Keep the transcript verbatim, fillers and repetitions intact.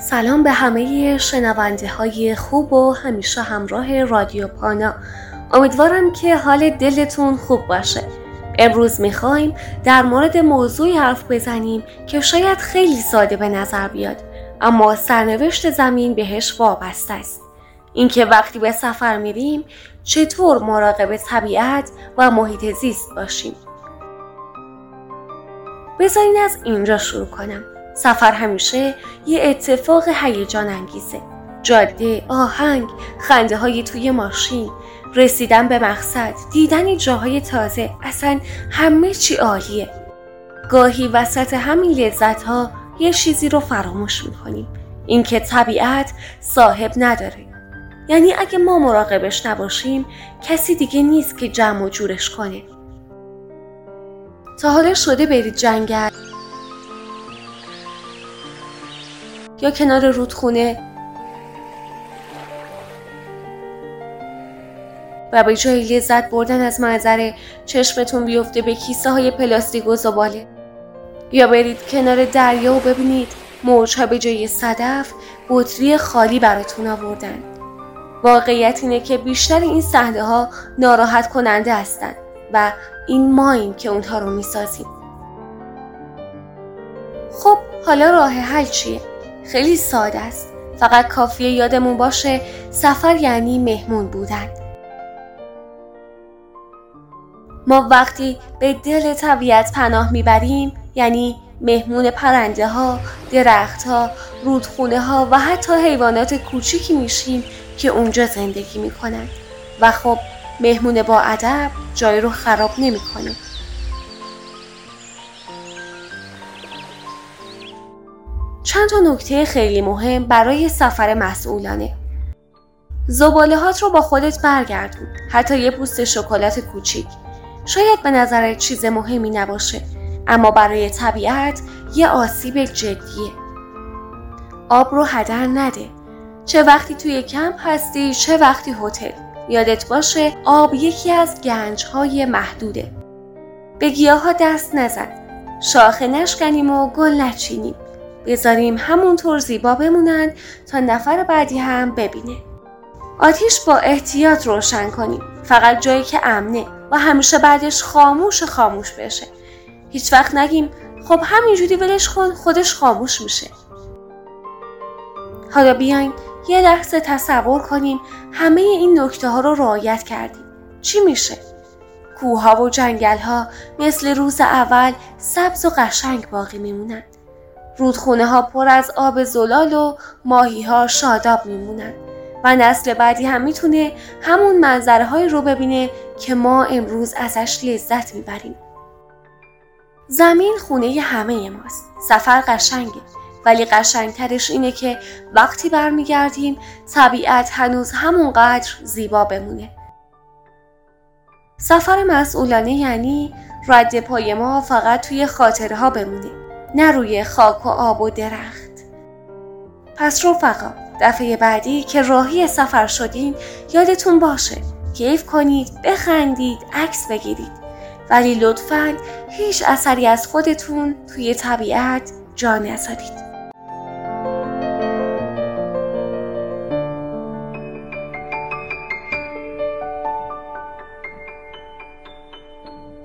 سلام به همه شنونده های خوب و همیشه همراه رادیو پانا. امیدوارم که حال دلتون خوب باشه. امروز میخوایم در مورد موضوعی حرف بزنیم که شاید خیلی ساده به نظر بیاد، اما سرنوشت زمین بهش وابسته است. اینکه وقتی به سفر میریم چطور مراقب طبیعت و محیط زیست باشیم. بذارین از اینجا شروع کنم. سفر همیشه یه اتفاق هیجان انگیزه. جاده، آهنگ، خنده های توی ماشین، رسیدن به مقصد، دیدن جاهای تازه، اصلا همه چی عالیه. گاهی وسط همین لذت ها یه چیزی رو فراموش میکنیم، اینکه طبیعت صاحب نداره. یعنی اگه ما مراقبش نباشیم کسی دیگه نیست که جمع و جورش کنه. تا حالا شده برید جنگل یا کنار رودخونه و به جای لذت بردن از منظره چشمتون بیفته به کیسه های پلاستیک و زباله؟ یا برید کنار دریا و ببینید موج‌ها به جای صدف بطری خالی براتون آوردن. واقعیت اینه که بیشتر این صحنه ها ناراحت کننده هستن و این ماییم که اونها رو میسازیم. خب حالا راه حل چیه؟ خیلی ساده است. فقط کافیه یادمون باشه سفر یعنی مهمون بودن. ما وقتی به دل طبیعت پناه میبریم یعنی مهمون پرنده ها، درخت ها، رودخونه ها و حتی حیوانات کوچیکی میشیم که اونجا زندگی میکنن. و خب مهمون با ادب جای رو خراب نمیکنه. چند تا نکته خیلی مهم برای سفر مسئولانه. زباله‌هات رو با خودت برگردون، حتی یه پوست شکلات کوچیک. شاید به نظرت چیز مهمی نباشه، اما برای طبیعت یه آسیب جدیه. آب رو هدر نده. چه وقتی توی کمپ هستی، چه وقتی هتل. یادت باشه آب یکی از گنج‌های محدوده. به گیاها دست نزن. شاخه نشکنیم و گل نچینیم. بذاریم همونطور زیبا بمونن تا نفر بعدی هم ببینه. آتیش با احتیاط روشن کنیم، فقط جایی که امنه و همیشه بعدش خاموش خاموش بشه. هیچ وقت نگیم خب همینجوری ولش کن خودش خاموش میشه. حالا بیاین یه لحظه تصور کنیم همه این نکته ها رو رعایت کردیم. چی میشه؟ کوه ها و جنگل ها مثل روز اول سبز و قشنگ باقی میمونن. رودخونه ها پر از آب زلال و ماهی ها شاداب میمونن و نسل بعدی هم میتونه همون منظره های رو ببینه که ما امروز ازش لذت میبریم. زمین خونه همه ماست. سفر قشنگه، ولی قشنگترش اینه که وقتی برمیگردیم طبیعت هنوز همونقدر زیبا بمونه. سفر مسئولانه یعنی رد پای ما فقط توی خاطره ها بمونه، نه روی خاک و آب و درخت. پس رفقا، دفعه بعدی که راهی سفر شدین یادتون باشه کیف کنید، بخندید، عکس بگیرید، ولی لطفاً هیچ اثری از خودتون توی طبیعت جا نذارید.